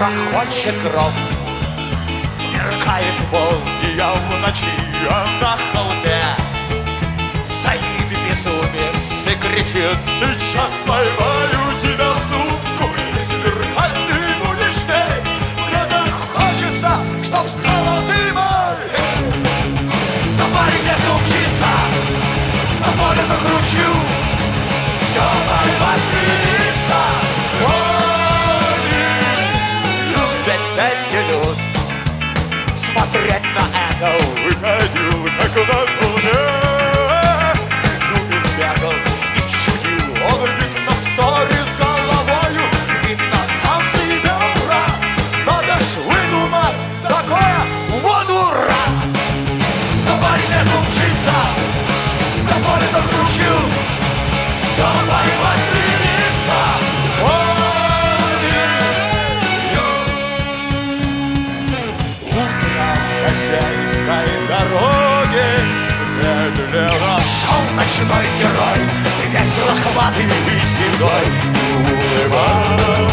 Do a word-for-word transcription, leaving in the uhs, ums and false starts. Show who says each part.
Speaker 1: грохочет гром, сверкает молния в ночи, а на холме стоит безумец и кричит: сейчас поймаю тебя, суку, если сверкать ты будешь ты. Мне так хочется, чтоб стало дымом. На паре в лесу мчится, на поле на кручу, все борьба стремится. Люд, смотреть на это выходил, как на луне. Безумец бегал и чудил, он видно в ссоре с головою, видно сам себе враг. Надо ж выдумать такое, вот ура! На паре лесу мчится, на поле на кручу, все борьба стремится. Хозяйской дороги медленно шел ночной герой, весело хватый и седой, улыбаясь.